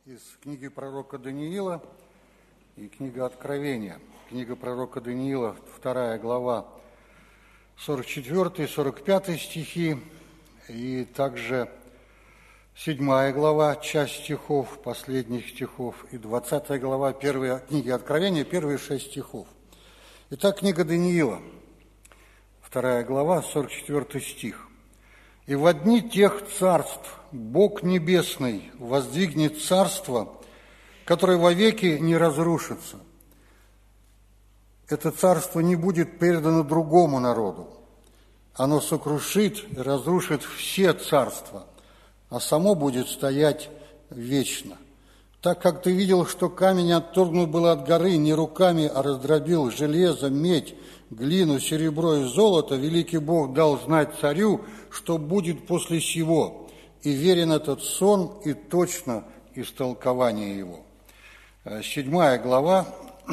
из книги пророка Даниила и книга Откровения. Книга пророка Даниила, 2 глава, 44-45 стихи, и также 7 глава, часть стихов, последних стихов, и 20 глава книги Откровения, первые 6 стихов. Итак, книга Даниила, 2 глава, 44 стих. «И во дни тех царств Бог Небесный воздвигнет царство, которое вовеки не разрушится. Это царство не будет передано другому народу. Оно сокрушит и разрушит все царства, а само будет стоять вечно. Так как ты видел, что камень отторгнут был от горы не руками, а раздробил железо, медь, глину, серебро и золото, великий Бог дал знать царю, что будет после сего, и верен этот сон, и точно истолкование его». 7 глава,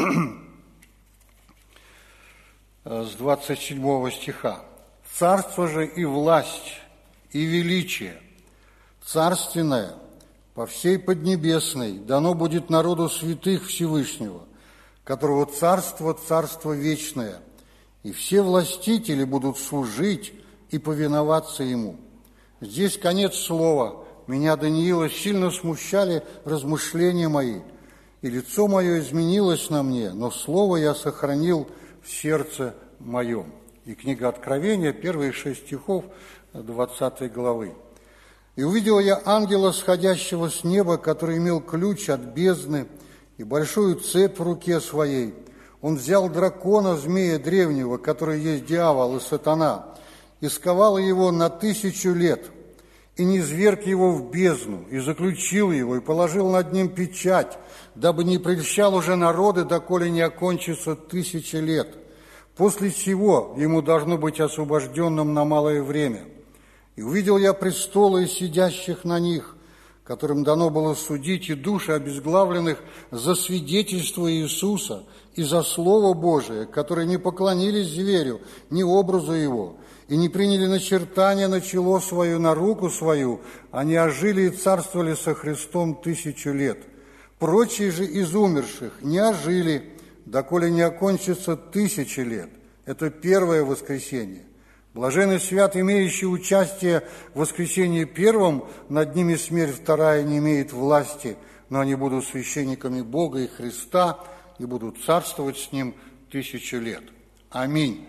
с 27 стиха. «Царство же и власть, и величие, царственное, по всей Поднебесной, дано будет народу святых Всевышнего, которого царство вечное, и все властители будут служить и повиноваться ему». Здесь конец слова. Меня, Даниила, сильно смущали размышления мои, и лицо мое изменилось на мне, но слово я сохранил в сердце моем. И книга Откровения, первые 6 стихов 20 главы. «И увидел я ангела, сходящего с неба, который имел ключ от бездны и большую цепь в руке своей. Он взял дракона, змея древнего, который есть дьявол и сатана, и сковал его на 1000 лет, и низверг его в бездну, и заключил его, и положил над ним печать, дабы не прельщал уже народы, доколе не окончится 1000 лет. После сего ему должно быть освобожденным на малое время. И увидел я престолы и сидящих на них, которым дано было судить и души обезглавленных за свидетельство Иисуса и за Слово Божие, которые не поклонились зверю, ни образу его, и не приняли начертания на чело свое, на руку свою, они ожили и царствовали со Христом 1000 лет. Прочие же из умерших не ожили, доколе не окончится 1000 лет». Это первое воскресенье. Блаженный свят, имеющий участие в воскресении первом, над ними смерть вторая не имеет власти, но они будут священниками Бога и Христа и будут царствовать с Ним 1000 лет. Аминь.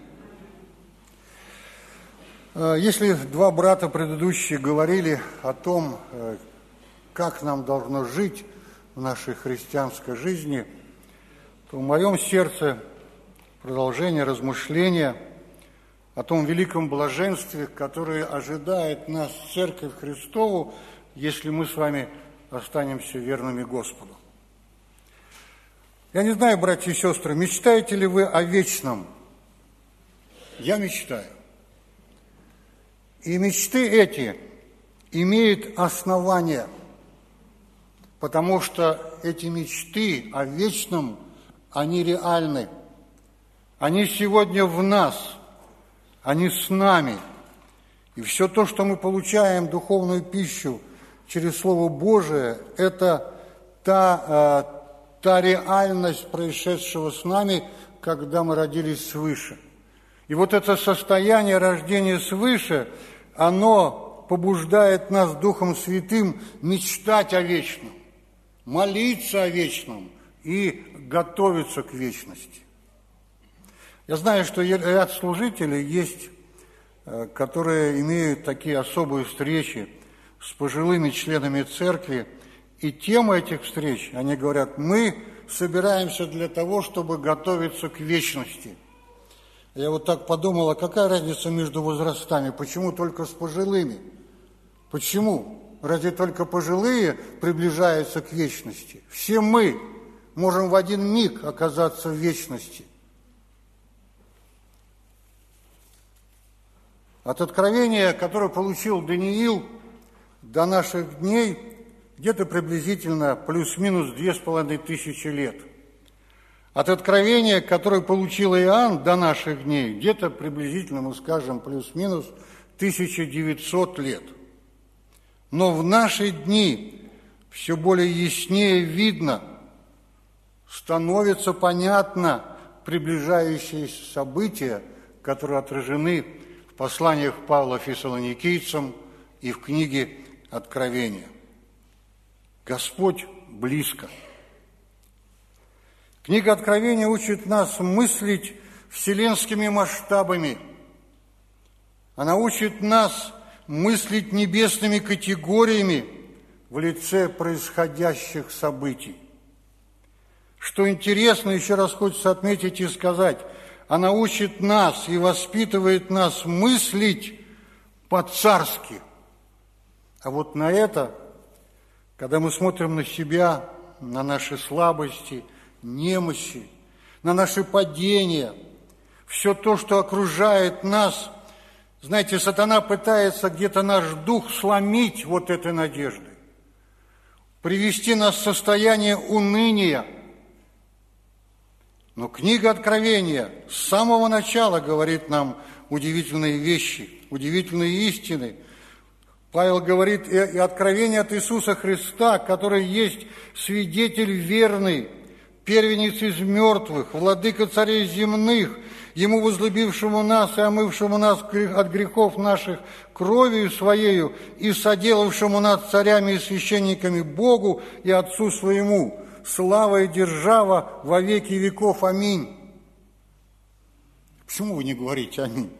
Если два брата предыдущие говорили о том, как нам должно жить в нашей христианской жизни, то в моем сердце продолжение размышления о том великом блаженстве, которое ожидает нас, Церковь Христову, если мы с вами останемся верными Господу. Я не знаю, братья и сестры, мечтаете ли вы о вечном? Я мечтаю. И мечты эти имеют основание, потому что эти мечты о вечном, они реальны. Они сегодня в нас, они с нами. И все то, что мы получаем, духовную пищу через Слово Божие, это та реальность происшедшего с нами, когда мы родились свыше. И вот это состояние рождения свыше, оно побуждает нас Духом Святым мечтать о вечном, молиться о вечном и готовиться к вечности. Я знаю, что ряд служителей есть, которые имеют такие особые встречи с пожилыми членами церкви, и тема этих встреч, они говорят, мы собираемся для того, чтобы готовиться к вечности. Я вот так подумала, какая разница между возрастами, почему только с пожилыми? Почему? Разве только пожилые приближаются к вечности? Все мы можем в один миг оказаться в вечности. От откровения, которое получил Даниил, до наших дней где-то приблизительно плюс-минус 2500 лет. От откровения, которое получил Иоанн, до наших дней где-то приблизительно, мы скажем, плюс-минус 1900 лет. Но в наши дни все более яснее видно, становится понятно приближающиеся события, которые отражены в посланиях Павла Фессалоникийцам и в книге Откровения. Господь близко. Книга Откровения учит нас мыслить вселенскими масштабами. Она учит нас мыслить небесными категориями в лице происходящих событий. Что интересно, еще раз хочется отметить и сказать, она учит нас и воспитывает нас мыслить по-царски. А вот на это, когда мы смотрим на себя, на наши слабости, немощи, на наши падения, все то, что окружает нас, знаете, сатана пытается где-то наш дух сломить вот этой надеждой, привести нас в состояние уныния. Но книга Откровения с самого начала говорит нам удивительные вещи, удивительные истины. Павел говорит и Откровение от Иисуса Христа, который есть свидетель верный, первенец из мертвых, владыка царей земных, Ему возлюбившему нас и омывшему нас от грехов наших кровью Своею и соделавшему нас царями и священниками Богу и Отцу Своему, слава и держава во веки веков. Аминь. Почему вы не говорите аминь?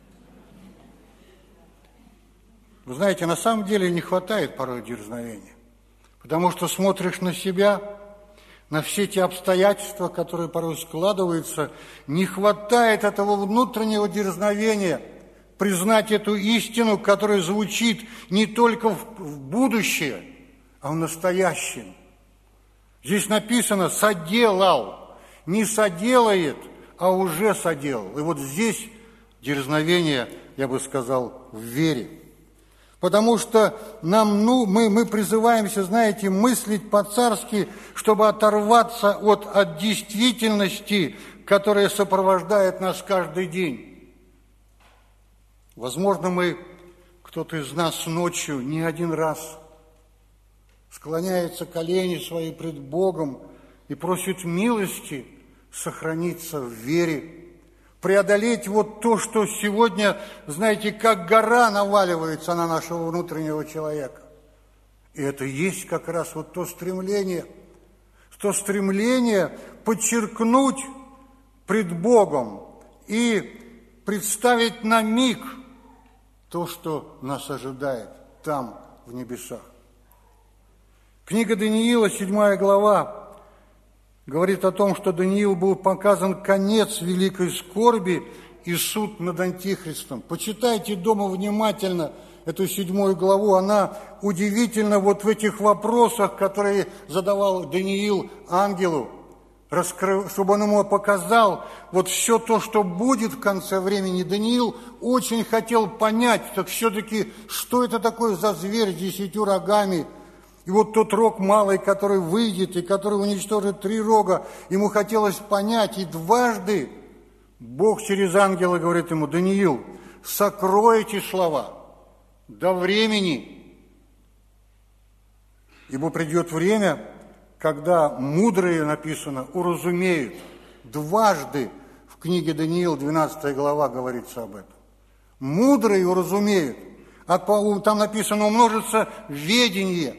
Вы знаете, на самом деле не хватает порой дерзновения, потому что смотришь на себя, на все те обстоятельства, которые порой складываются, не хватает этого внутреннего дерзновения признать эту истину, которая звучит не только в будущее, а в настоящем. Здесь написано «соделал», не соделает, а уже соделал. И вот здесь дерзновение, я бы сказал, в вере. Потому что мы призываемся, знаете, мыслить по-царски, чтобы оторваться от действительности, которая сопровождает нас каждый день. Возможно, кто-то из нас ночью не один раз склоняется колени свои пред Богом и просит милости сохраниться в вере, преодолеть вот то, что сегодня, знаете, как гора наваливается на нашего внутреннего человека. И это есть как раз вот то стремление подчеркнуть пред Богом и представить на миг то, что нас ожидает там, в небесах. Книга Даниила, 7 глава, говорит о том, что Даниилу был показан конец великой скорби и суд над Антихристом. Почитайте дома внимательно эту 7 главу. Она удивительна вот в этих вопросах, которые задавал Даниил ангелу, чтобы он ему показал вот все то, что будет в конце времени. Даниил очень хотел понять, так все-таки, что это такое за зверь с 10 рогами. И вот тот рог малый, который выйдет и который уничтожит 3 рога, ему хотелось понять. И дважды Бог через ангела говорит ему: Даниил, сокрой эти слова до времени, ибо придет время, когда мудрые, написано, уразумеют. Дважды в книге Даниил, 12 глава, говорится об этом. Мудрые уразумеют. Там написано: умножится ведение.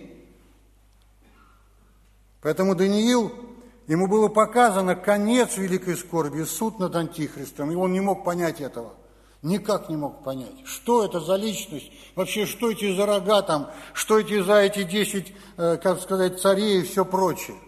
Поэтому Даниил, ему было показано конец великой скорби, суд над Антихристом, и он не мог понять этого, никак не мог понять, что это за личность, вообще, что эти за рога там, что эти за эти 10, как сказать, царей и все прочее.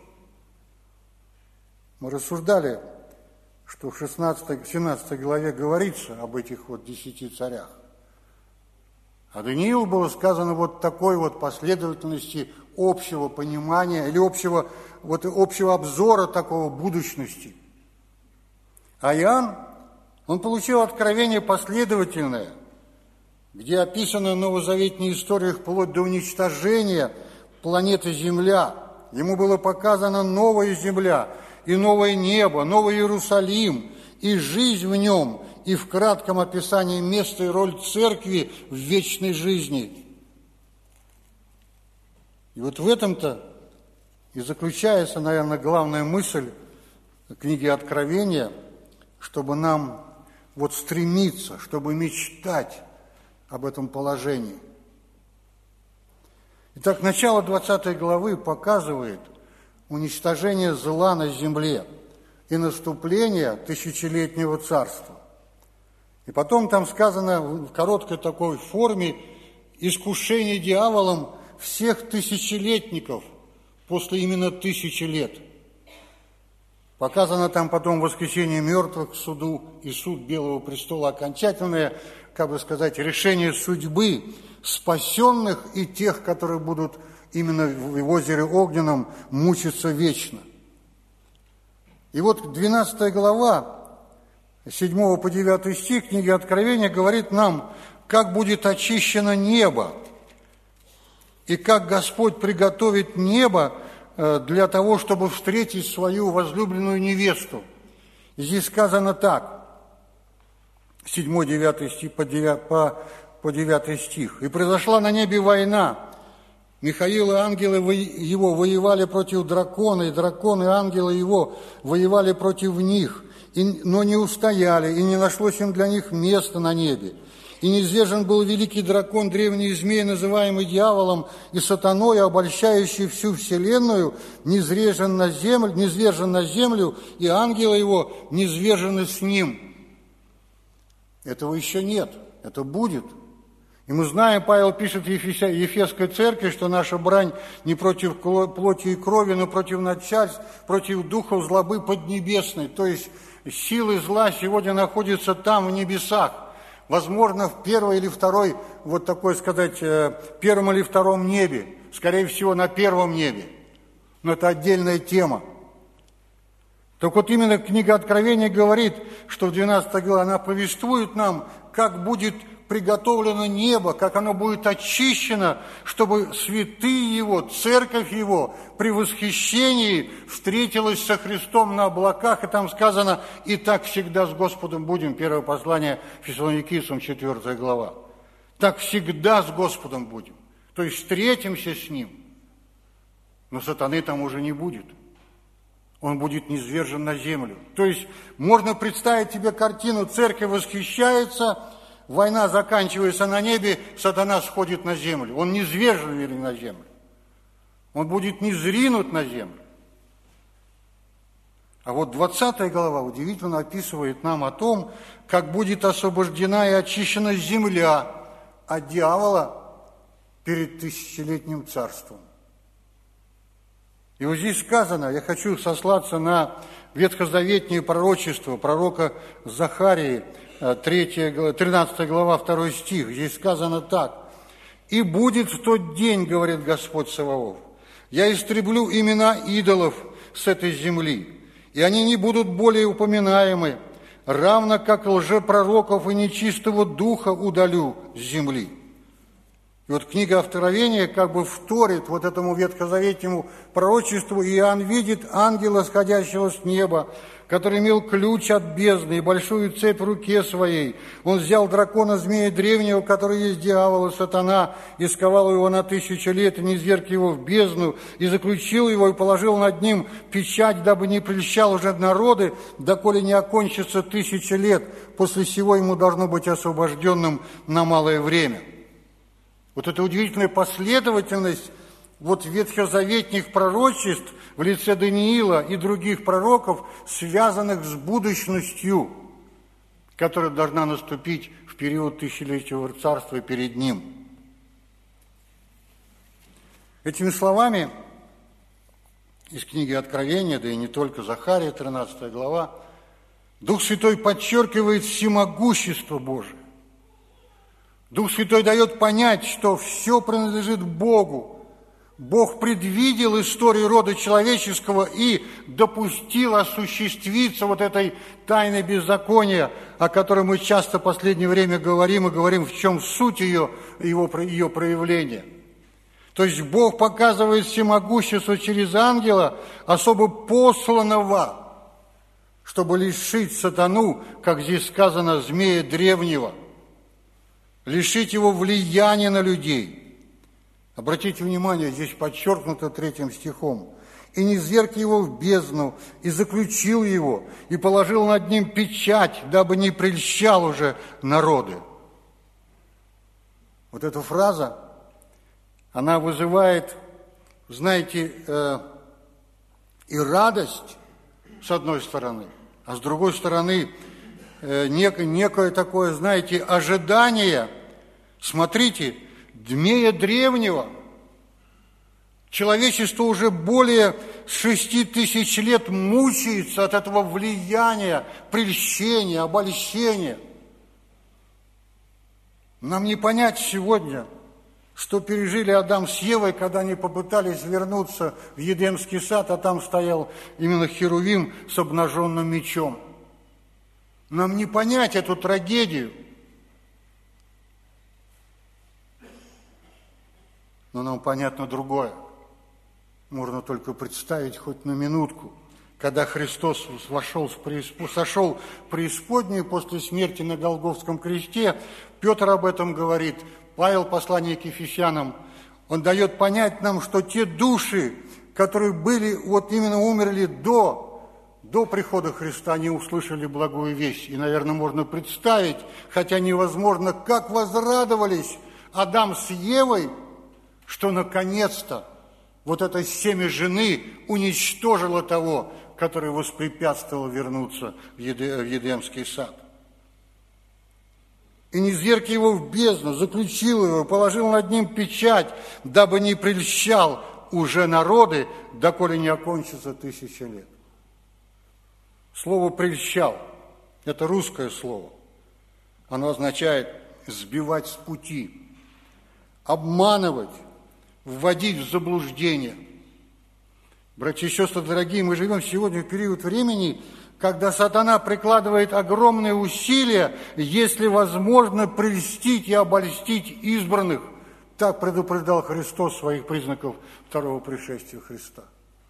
Мы рассуждали, что в 17 главе говорится об этих вот 10 царях. А Даниилу было сказано вот такой вот последовательности общего понимания или общего обзора такого будущности. А Иоанн, он получил откровение последовательное, где описана новозаветная история вплоть до уничтожения планеты Земля. Ему было показано новая Земля и новое небо, новый Иерусалим, и жизнь в нем, и в кратком описании места и роль церкви в вечной жизни. И вот в этом-то и заключается, наверное, главная мысль книги Откровения, чтобы нам вот стремиться, чтобы мечтать об этом положении. Итак, начало 20 главы показывает уничтожение зла на земле и наступление тысячелетнего царства. И потом там сказано в короткой такой форме искушение дьяволом всех тысячелетников после именно 1000 лет. Показано там потом воскресение мертвых к суду и суд Белого престола, окончательное, как бы сказать, решение судьбы спасенных и тех, которые будут именно в озере Огненном мучиться вечно. И вот 12 глава, 7 по 9 стих книги Откровения говорит нам, как будет очищено небо и как Господь приготовит небо для того, чтобы встретить свою возлюбленную невесту. И здесь сказано так, 7-9 стих по 9 стих. «И произошла на небе война. Михаил и ангелы его воевали против дракона, и дракон и ангелы его воевали против них, но не устояли, и не нашлось им для них места на небе. И низвержен был великий дракон, древний змей, называемый дьяволом и сатаной, обольщающий всю вселенную, низвержен на землю, и ангелы его низвержены с ним». Этого еще нет, это будет. И мы знаем, Павел пишет в Ефесской церкви, что наша брань не против плоти и крови, но против начальств, против духов злобы поднебесной. То есть силы зла сегодня находятся там, в небесах. Возможно, в первой или второй, вот такой сказать, первом или втором небе. Скорее всего, на первом небе. Но это отдельная тема. Так вот именно книга Откровения говорит, что в 12 главе она повествует нам, как будет приготовлено небо, как оно будет очищено, чтобы святые Его, церковь Его при восхищении встретилась со Христом на облаках. И там сказано, и так всегда с Господом будем. Первое послание Фессалоникийцам, 4 глава. Так всегда с Господом будем. То есть встретимся с Ним. Но сатаны там уже не будет. Он будет низвержен на землю. То есть можно представить себе картину, церковь восхищается, война заканчивается на небе, сатана сходит на землю. Он низвержен на землю. Он будет низринут на землю. А вот 20 глава удивительно описывает нам о том, как будет освобождена и очищена земля от дьявола перед тысячелетним царством. И вот здесь сказано, я хочу сослаться на ветхозаветнее пророчество пророка Захарии, 13 глава, 2 стих. Здесь сказано так. «И будет в тот день, говорит Господь Саваоф, я истреблю имена идолов с этой земли, и они не будут более упоминаемы, равно как лжепророков и нечистого духа удалю с земли». И вот книга Откровения как бы вторит вот этому ветхозаветнему пророчеству. И Иоанн видит ангела, сходящего с неба, который имел ключ от бездны и большую цепь в руке своей. Он взял дракона, змея древнего, который есть дьявол и сатана, и сковал его на 1000 лет, и низверг его в бездну, и заключил его, и положил над ним печать, дабы не прельщал уже народы, доколе не окончится 1000 лет. После сего ему должно быть освобожденным на малое время. Вот эта удивительная последовательность вот ветхозаветных пророчеств в лице Даниила и других пророков, связанных с будущностью, которая должна наступить в период тысячелетнего царства перед ним. Этими словами из книги Откровения, да и не только Захария, 13 глава, Дух Святой подчеркивает всемогущество Божие. Дух Святой дает понять, что все принадлежит Богу. Бог предвидел историю рода человеческого и допустил осуществиться вот этой тайны беззакония, о которой мы часто в последнее время говорим, и говорим, в чем суть ее проявления. То есть Бог показывает всемогущество через ангела, особо посланного, чтобы лишить сатану, как здесь сказано, змея древнего, лишить его влияния на людей, Обратите внимание, здесь подчеркнуто 3 стихом. «И низверг его в бездну, и заключил его, и положил над ним печать, дабы не прельщал уже народы». Вот эта фраза, она вызывает, знаете, и радость, с одной стороны, а с другой стороны, некое такое, знаете, ожидание. Смотрите, Дмея древнего, человечество уже более 6000 лет мучается от этого влияния, прельщения, обольщения. Нам не понять сегодня, что пережили Адам с Евой, когда они попытались вернуться в Едемский сад, а там стоял именно Херувим с обнаженным мечом. Нам не понять эту трагедию. Но нам понятно другое. Можно только представить хоть на минутку, когда Христос сошел в преисподнюю после смерти на Голгофском кресте. Петр об этом говорит, Павел, послание к Ефесянам, он дает понять нам, что те души, которые были, вот именно умерли до прихода Христа, они услышали благую весть. И, наверное, можно представить, хотя невозможно, как возрадовались Адам с Евой, что наконец-то вот это семя жены уничтожило того, который воспрепятствовал вернуться в Едемский сад. «И низверг его в бездну, заключил его, положил над ним печать, дабы не прельщал уже народы, доколе не окончится 1000 лет». Слово «прельщал» – это русское слово. Оно означает сбивать с пути, обманывать, вводить в заблуждение. Братья и сестры дорогие, мы живем сегодня в период времени, когда сатана прикладывает огромные усилия, если возможно, прельстить и обольстить избранных. Так предупреждал Христос своих признаков второго пришествия Христа.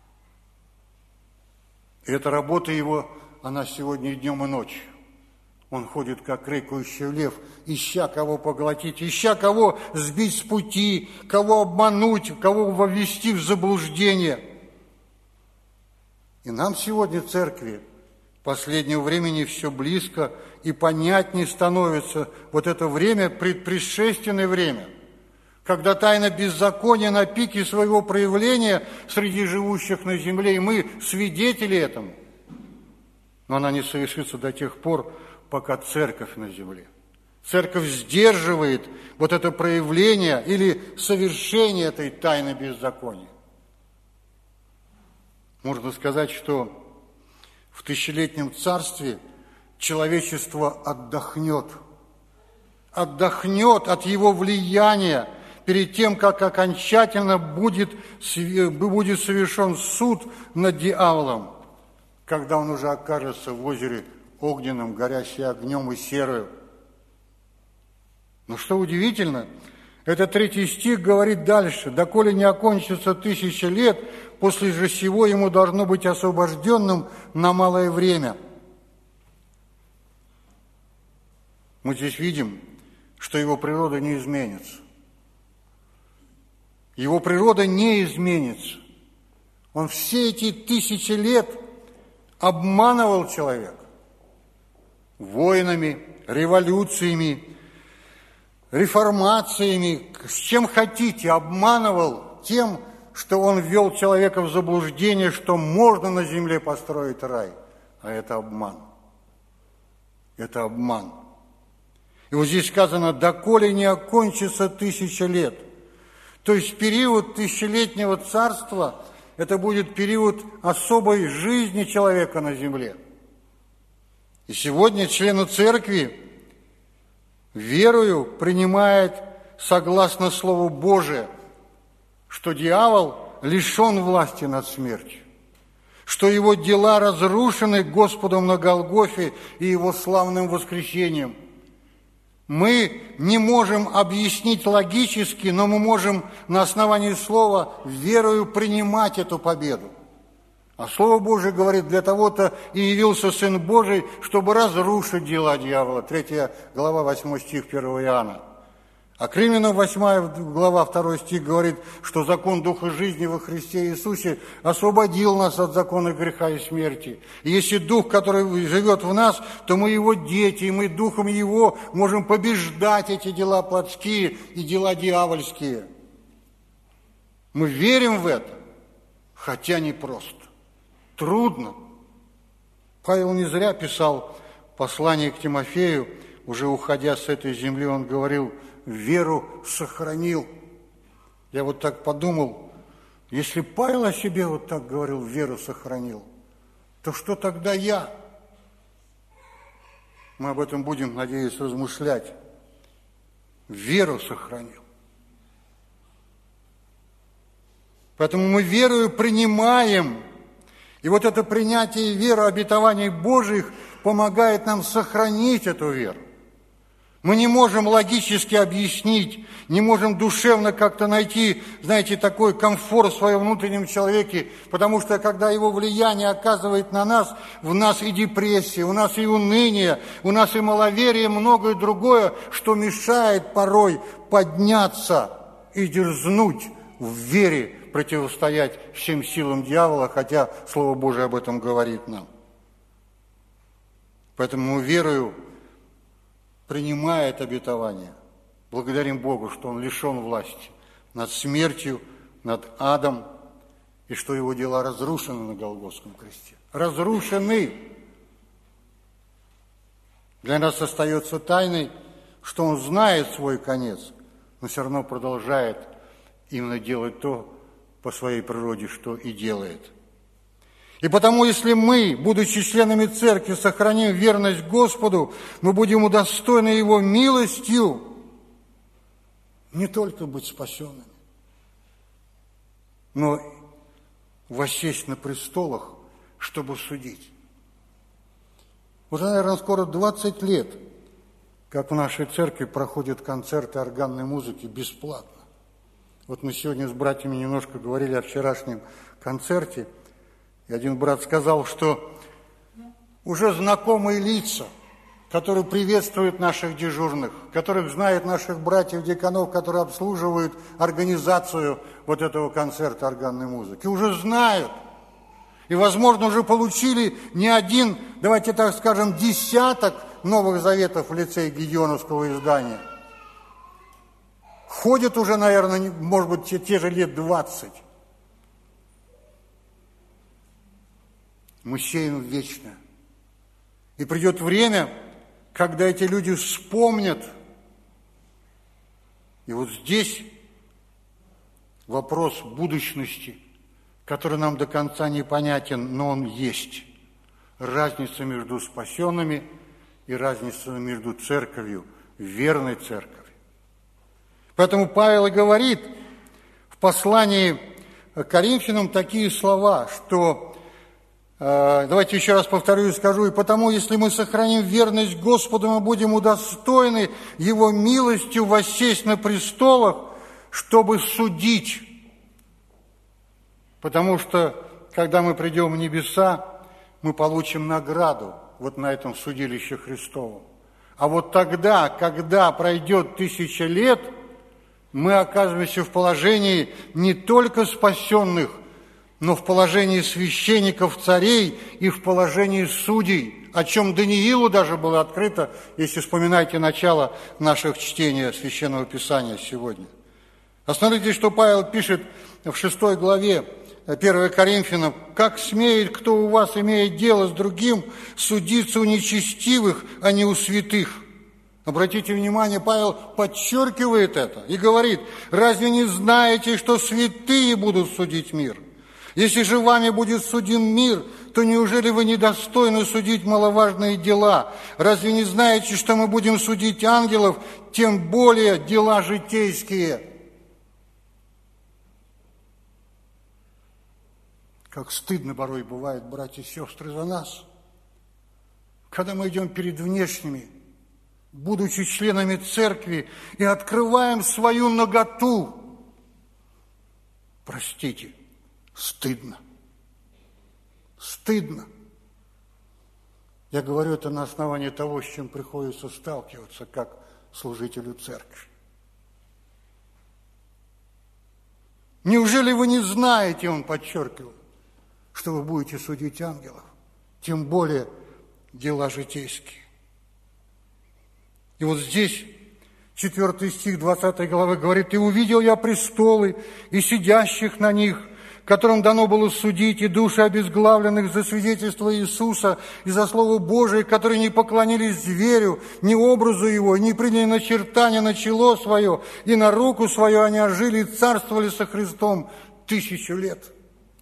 И эта работа его, она сегодня и днем, и ночью. Он ходит, как рыкающий лев, ища кого поглотить, ища кого сбить с пути, кого обмануть, кого ввести в заблуждение. И нам сегодня, церкви, последнего времени все близко и понятнее становится вот это время, предпредшественное время, когда тайна беззакония на пике своего проявления среди живущих на земле, и мы свидетели этому. Но она не совершится до тех пор, пока церковь на земле. Церковь сдерживает вот это проявление или совершение этой тайны беззакония. Можно сказать, что в тысячелетнем царстве человечество отдохнет от его влияния перед тем, как окончательно будет совершен суд над дьяволом, когда он уже окажется в озере огненным, горящий огнем и серою. Но что удивительно, этот 3 стих говорит дальше: «Доколе не окончится 1000 лет, после же сего ему должно быть освобожденным на малое время». Мы здесь видим, что его природа не изменится. Его природа не изменится. Он все эти 1000 лет обманывал человека войнами, революциями, реформациями, с чем хотите, обманывал тем, что он ввел человека в заблуждение, что можно на земле построить рай. А это обман. Это обман. И вот здесь сказано: «Доколе не окончится 1000 лет». То есть период тысячелетнего царства – это будет период особой жизни человека на земле. И сегодня члены церкви верою принимает согласно Слову Божию, что дьявол лишен власти над смертью, что его дела разрушены Господом на Голгофе и его славным воскресением. Мы не можем объяснить логически, но мы можем на основании Слова верою принимать эту победу. А Слово Божие говорит: для того-то и явился Сын Божий, чтобы разрушить дела дьявола. 3 глава, 8 стих 1 Иоанна. А к Римлянам 8 глава 2 стих говорит, что закон Духа жизни во Христе Иисусе освободил нас от закона греха и смерти. И если Дух, который живет в нас, то мы Его дети, и мы Духом Его можем побеждать эти дела плотские и дела дьявольские. Мы верим в это, хотя непросто, трудно. Павел не зря писал послание к Тимофею, уже уходя с этой земли, он говорил: веру сохранил. Я вот так подумал, если Павел о себе вот так говорил, веру сохранил, то что тогда я? Мы об этом будем, надеюсь, размышлять. Веру сохранил. Поэтому мы верою принимаем. И вот это принятие веры, обетований Божьих помогает нам сохранить эту веру. Мы не можем логически объяснить, не можем душевно как-то найти, знаете, такой комфорт в своем внутреннем человеке, потому что, когда его влияние оказывает на нас, в нас и депрессия, у нас и уныние, у нас и маловерие, многое другое, что мешает порой подняться и дерзнуть в вере, противостоять всем силам дьявола, хотя Слово Божие об этом говорит нам. Поэтому мы верою, принимая это обетование, благодарим Богу, что Он лишен власти над смертью, над адом, и что Его дела разрушены на Голгофском кресте. Разрушены! Для нас остается тайной, что Он знает свой конец, но все равно продолжает именно делать то по своей природе, что и делает. И потому, если мы, будучи членами церкви, сохраним верность Господу, мы будем удостоены Его милостью не только быть спасенными, но воссесть на престолах, чтобы судить. Уже, наверное, скоро 20 лет, как в нашей церкви проходят концерты органной музыки бесплатно. Вот мы сегодня с братьями немножко говорили о вчерашнем концерте, и один брат сказал, что уже знакомые лица, которые приветствуют наших дежурных, которых знают наших братьев-деканов, которые обслуживают организацию вот этого концерта органной музыки, уже знают. И, возможно, уже получили не один, давайте так скажем, десяток Новых Заветов в лице Гедеоновского издания. Ходят уже, наверное, может быть, те же лет 20. Мы сеем вечно. И придет время, когда эти люди вспомнят. И вот здесь вопрос будущности, который нам до конца непонятен, но он есть. Разница между спасенными и разница между церковью, верной церковью. Поэтому Павел и говорит в послании к Коринфянам такие слова, что, давайте еще раз повторю и скажу, и потому, если мы сохраним верность Господу, мы будем удостоены Его милостью воссесть на престолах, чтобы судить. Потому что, когда мы придем в небеса, мы получим награду вот на этом судилище Христовом. А вот тогда, когда пройдет 1000 лет, мы оказываемся в положении не только спасенных, но в положении священников, царей и в положении судей, о чем Даниилу даже было открыто, если вспоминаете начало наших чтения Священного Писания сегодня. Посмотрите, что Павел пишет в 6 главе 1 Коринфянам: «Как смеет, кто у вас имеет дело с другим, судиться у нечестивых, а не у святых». Обратите внимание, Павел подчеркивает это и говорит: «Разве не знаете, что святые будут судить мир? Если же вами будет судим мир, то неужели вы недостойны судить маловажные дела? Разве не знаете, что мы будем судить ангелов, тем более дела житейские?» Как стыдно порой бывает, братья и сестры, за нас, когда мы идем перед внешними, будучи членами церкви, и открываем свою наготу. Простите, стыдно. Стыдно. Я говорю это на основании того, с чем приходится сталкиваться как служителю церкви. Неужели вы не знаете, он подчеркивал, что вы будете судить ангелов, тем более дела житейские. И вот здесь 4 стих 20 главы говорит: «И увидел я престолы и сидящих на них, которым дано было судить, и души обезглавленных за свидетельство Иисуса и за Слово Божие, которые не поклонились зверю, ни образу его, не приняли начертания на чело свое, и на руку свою они ожили и царствовали со Христом 1000 лет».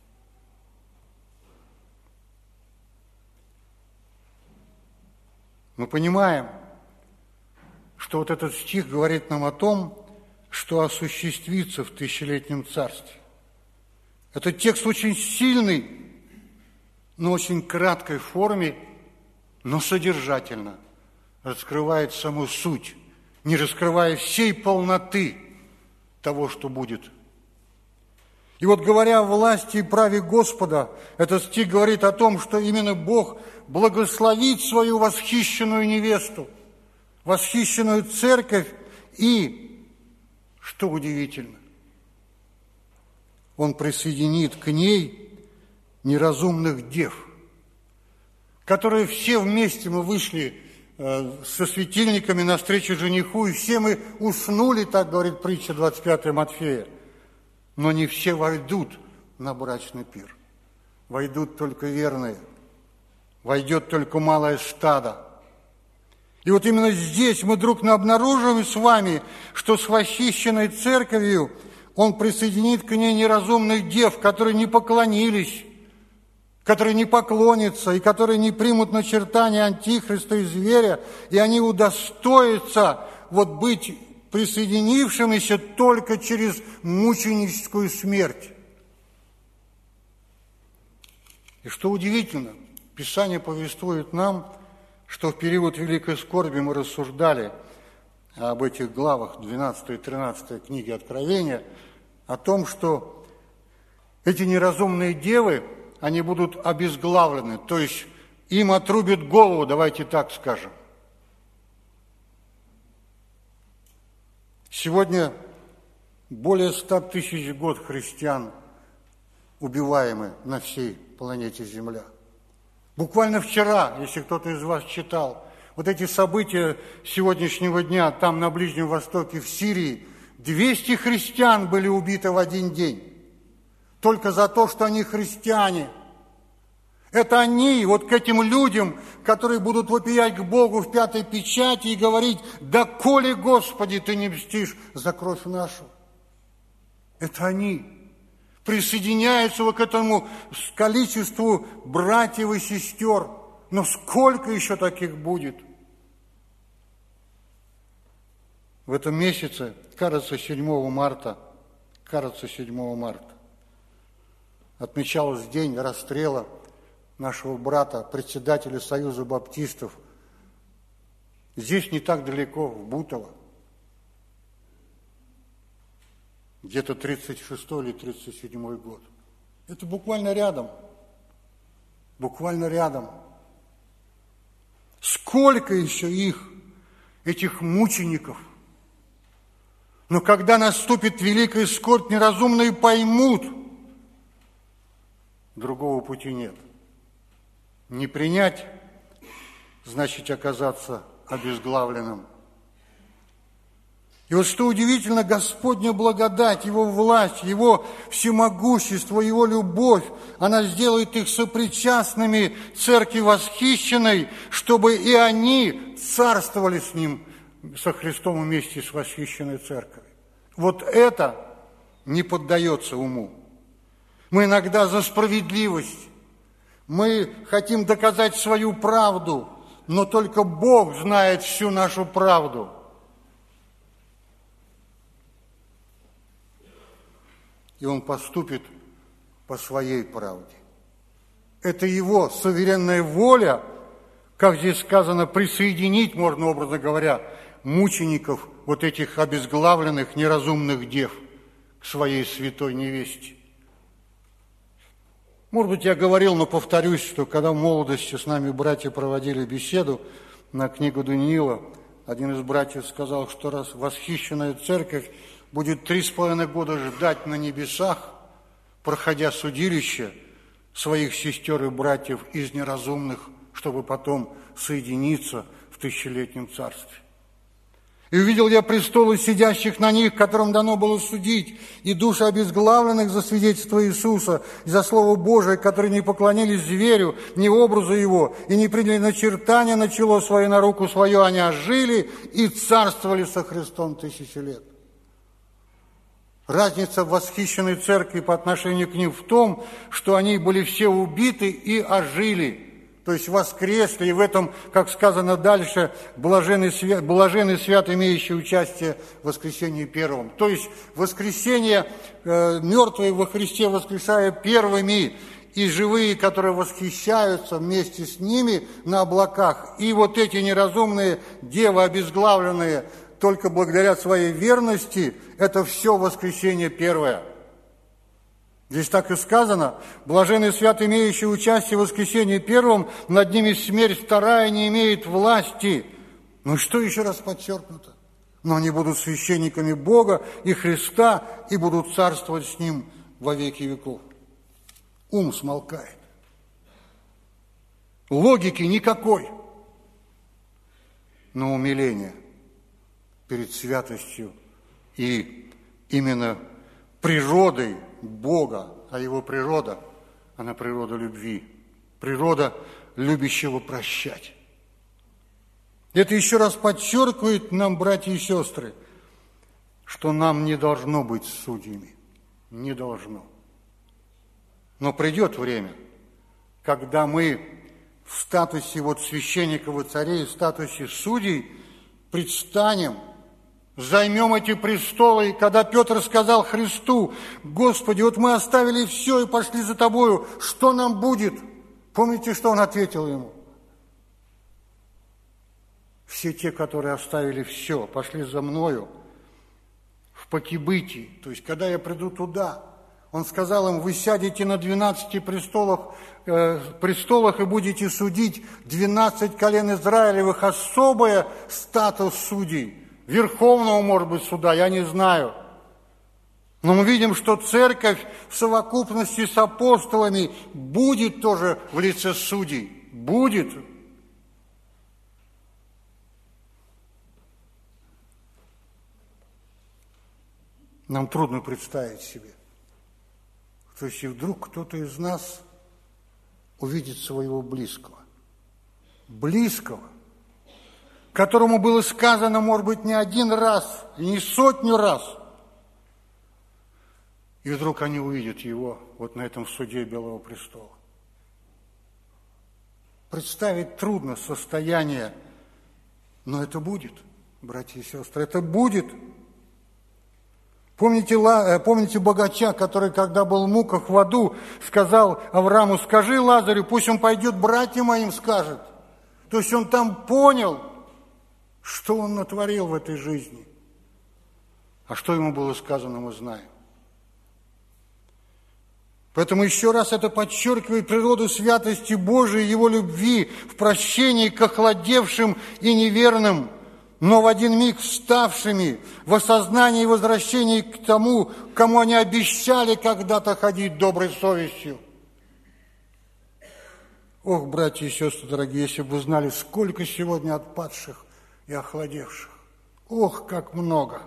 Мы понимаем, что вот этот стих говорит нам о том, что осуществится в тысячелетнем царстве. Этот текст очень сильный, но очень краткой форме, но содержательно раскрывает саму суть, не раскрывая всей полноты того, что будет. И вот, говоря о власти и праве Господа, этот стих говорит о том, что именно Бог благословит свою восхищенную невесту, восхищенную церковь, и, что удивительно, Он присоединит к ней неразумных дев, которые все вместе мы вышли со светильниками навстречу жениху, и все мы уснули, так говорит притча 25 Матфея, но не все войдут на брачный пир. Войдут только верные, войдет только малое стадо. И вот именно здесь мы вдруг обнаруживаем с вами, что с восхищенной церковью Он присоединит к ней неразумных дев, которые не поклонились, которые не поклонятся и которые не примут начертания антихриста и зверя, и они удостоятся вот быть присоединившимися только через мученическую смерть. И что удивительно, Писание повествует нам, что в период Великой Скорби мы рассуждали об этих главах 12 и 13 книги Откровения, о том, что эти неразумные девы, они будут обезглавлены, то есть им отрубят голову, давайте так скажем. Сегодня более 100 тысяч в год христиан убиваемы на всей планете Земля. Буквально вчера, если кто-то из вас читал, вот эти события сегодняшнего дня, там на Ближнем Востоке, в Сирии, 200 христиан были убиты в один день. Только за то, что они христиане. Это они, вот к этим людям, которые будут вопиять к Богу в пятой печати и говорить: «Да коли, Господи, Ты не мстишь за кровь нашу». Это они присоединяются вот к этому количеству братьев и сестер. Но сколько еще таких будет? В этом месяце, кажется, 7 марта, отмечался день расстрела нашего брата, председателя Союза баптистов. Здесь не так далеко, в Бутово. Где-то 36-й или 37-й год. Это буквально рядом. Буквально рядом. Сколько еще их, этих мучеников? Но когда наступит великая скорбь, неразумные поймут, другого пути нет. Не принять, значит оказаться обезглавленным. И вот что удивительно, Господня благодать, Его власть, Его всемогущество, Его любовь, она сделает их сопричастными церкви восхищенной, чтобы и они царствовали с Ним, со Христом вместе с восхищенной церковью. Вот это не поддается уму. Мы иногда за справедливость, мы хотим доказать свою правду, но только Бог знает всю нашу правду. И Он поступит по своей правде. Это Его суверенная воля, как здесь сказано, присоединить, можно образно говоря, мучеников, вот этих обезглавленных, неразумных дев, к своей святой невесте. Может быть, я говорил, но повторюсь, что когда в молодости с нами братья проводили беседу на книгу Даниила, один из братьев сказал, что раз восхищенная церковь будет 3,5 года ждать на небесах, проходя судилище своих сестер и братьев из неразумных, чтобы потом соединиться в тысячелетнем царстве. И увидел я престолы сидящих на них, которым дано было судить, и души обезглавленных за свидетельство Иисуса и за Слово Божие, которые не поклонились зверю, ни образу его, и не приняли начертания на чело свое, на руку свою, они ожили и царствовали со Христом 1000 лет. Разница в восхищенной церкви по отношению к ним в том, что они были все убиты и ожили, то есть воскресли, и в этом, как сказано дальше, блаженный свят, имеющий участие в воскресении первом. То есть воскресение, мертвые во Христе воскрешая первыми, и живые, которые восхищаются вместе с ними на облаках, и вот эти неразумные девы, обезглавленные только благодаря своей верности, это все воскресение первое. Здесь так и сказано: блаженный свят, имеющий участие в воскресении первом, над ними смерть вторая не имеет власти. Ну что еще раз подчеркнуто? Но они будут священниками Бога и Христа и будут царствовать с Ним во веки веков. Ум смолкает. Логики никакой. Но умиление перед святостью и именно природой Бога, а Его природа, она природа любви, природа любящего прощать. Это еще раз подчеркивает нам, братья и сестры, что нам не должно быть судьями, не должно. Но придет время, когда мы в статусе вот священников и царей, в статусе судей предстанем, займем эти престолы. И когда Петр сказал Христу: Господи, вот мы оставили все и пошли за Тобою, что нам будет? Помните, что он ответил ему? Все те, которые оставили все, пошли за Мною в покибытии, то есть когда я приду туда, он сказал им: вы сядете на 12 престолах и будете судить 12 колен Израилевых, особый статус судей. Верховного, может быть, суда, я не знаю. Но мы видим, что церковь в совокупности с апостолами будет тоже в лице судей. Будет. Нам трудно представить себе, что если вдруг кто-то из нас увидит своего близкого, которому было сказано, может быть, не один раз, и не 100 раз. И вдруг они увидят его вот на этом суде Белого престола. Представить трудно состояние, но это будет, братья и сестры, это будет. Помните богача, который, когда был в муках в аду, сказал Аврааму: скажи Лазарю, пусть он пойдет братьям моим скажет. То есть он там понял, что он натворил в этой жизни. А что ему было сказано, мы знаем. Поэтому еще раз это подчеркивает природу святости Божией, Его любви в прощении к охладевшим и неверным, но в один миг вставшими в осознании и возвращении к тому, кому они обещали когда-то ходить доброй совестью. Ох, братья и сестры дорогие, если бы вы знали, сколько сегодня отпадших и охладевших. Ох, как много!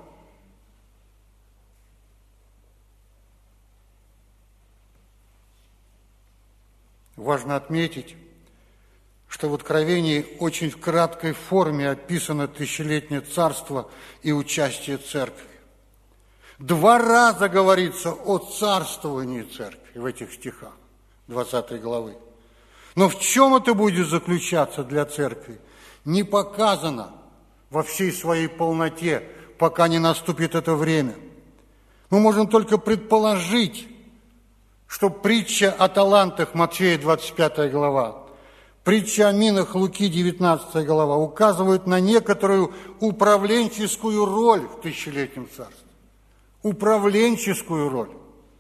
Важно отметить, что в Откровении очень в краткой форме описано тысячелетнее царство и участие церкви. 2 раза говорится о царствовании церкви в этих стихах 20 главы. Но в чем это будет заключаться для церкви, не показано во всей своей полноте, пока не наступит это время. Мы можем только предположить, что притча о талантах, Матфея 25 глава, притча о минах, Луки 19 глава, указывают на некоторую управленческую роль в тысячелетнем царстве. Управленческую роль.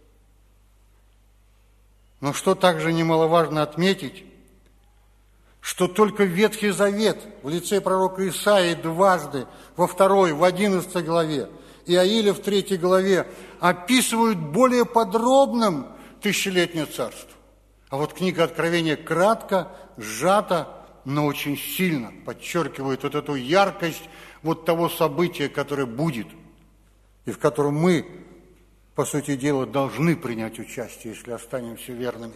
Но что также немаловажно отметить, что только Ветхий Завет в лице пророка Исаии дважды, во 2, в 11 главе, Иаиля в 3 главе описывают более подробным тысячелетнее царство. А вот книга Откровения кратко, сжато, но очень сильно подчеркивает вот эту яркость вот того события, которое будет, и в котором мы, по сути дела, должны принять участие, если останемся верными.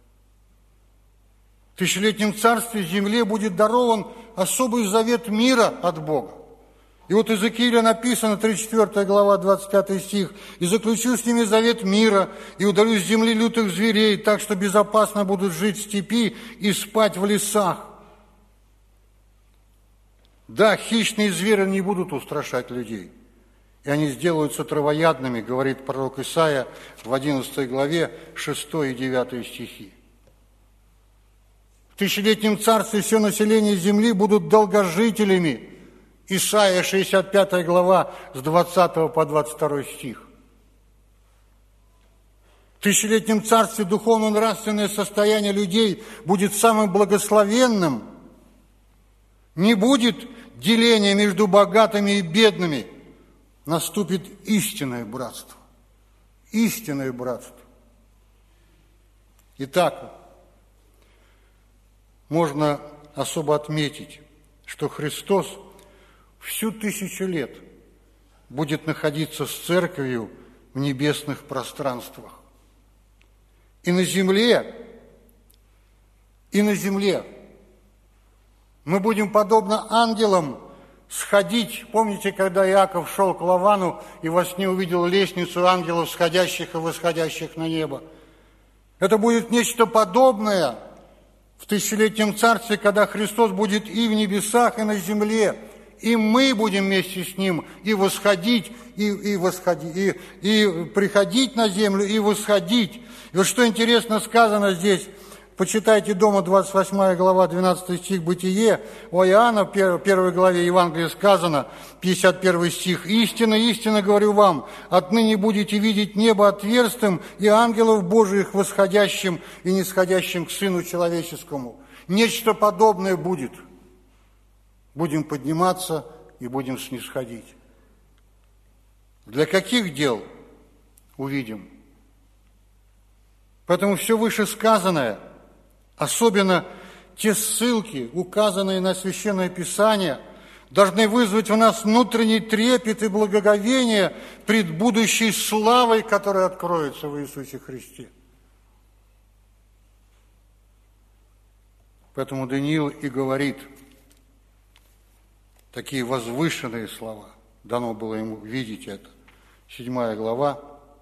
В тысячелетнем царстве земле будет дарован особый завет мира от Бога. И вот из Иезекииля написано, 34 глава, 25 стих, «И заключу с ними завет мира, и удалю с земли лютых зверей, так что безопасно будут жить в степи и спать в лесах». Да, хищные звери не будут устрашать людей, и они сделаются травоядными, говорит пророк Исаия в 11 главе, 6 и 9 стихи. В тысячелетнем царстве все население земли будут долгожителями. Исаия, 65 глава, с 20 по 22 стих. В тысячелетнем царстве духовно-нравственное состояние людей будет самым благословенным. Не будет деления между богатыми и бедными. Наступит истинное братство. Истинное братство. Итак, можно особо отметить, что Христос всю 1000 лет будет находиться с церковью в небесных пространствах. И на земле мы будем, подобно ангелам, сходить. Помните, когда Иаков шел к Лавану и во сне увидел лестницу ангелов, сходящих и восходящих на небо? Это будет нечто подобное в тысячелетнем царстве, когда Христос будет и в небесах, и на земле, и мы будем вместе с Ним и восходить, и приходить на землю, и восходить. И вот что интересно сказано здесь, почитайте дома 28 глава, 12 стих Бытие, у Иоанна в 1 главе Евангелия сказано, 51 стих, «Истинно, истинно говорю вам, отныне будете видеть небо отверстым и ангелов Божиих восходящим и нисходящим к Сыну Человеческому». Нечто подобное будет. Будем подниматься и будем снисходить. Для каких дел? Увидим. Поэтому все вышесказанное, особенно те ссылки, указанные на Священное Писание, должны вызвать в нас внутренний трепет и благоговение пред будущей славой, которая откроется в Иисусе Христе. Поэтому Даниил и говорит такие возвышенные слова. Дано было ему видеть это. 7 глава,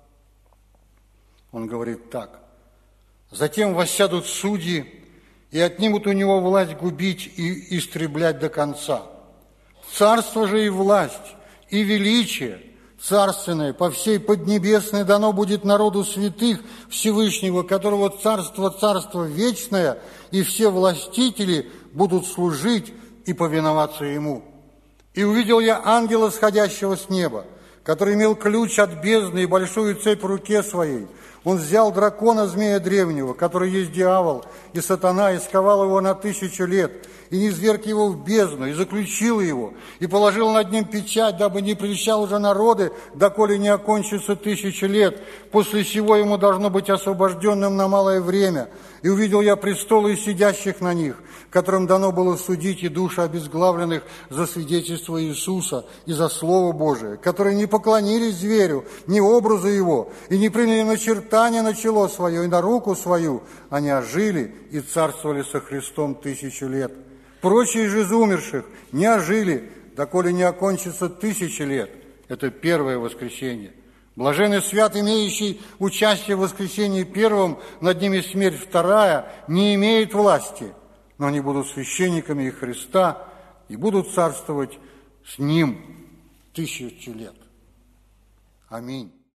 он говорит так. «Затем воссядут судьи и отнимут у него власть губить и истреблять до конца. Царство же и власть, и величие царственное по всей Поднебесной дано будет народу святых Всевышнего, которого царство вечное, и все властители будут служить и повиноваться ему. И увидел я ангела, сходящего с неба, который имел ключ от бездны и большую цепь в руке своей. Он взял дракона, змея древнего, который есть дьявол, и сатана, и сковал его на 1000 лет, и низверг его в бездну, и заключил его, и положил над ним печать, дабы не прельщал уже народы, доколе не окончится 1000 лет. После сего ему должно быть освобожденным на малое время. И увидел я престолы и сидящих на них, которым дано было судить и души обезглавленных за свидетельство Иисуса и за Слово Божие, которые не поклонились зверю, ни образу его, и не приняли начертания на чело свое и на руку свою, они ожили и царствовали со Христом 1000 лет. Прочие же из умерших не ожили, доколе не окончится 1000 лет. Это первое воскресенье. Блаженный свят, имеющий участие в воскресении первом, над ними смерть вторая, не имеет власти, но они будут священниками Христа и будут царствовать с Ним 1000 лет. Аминь.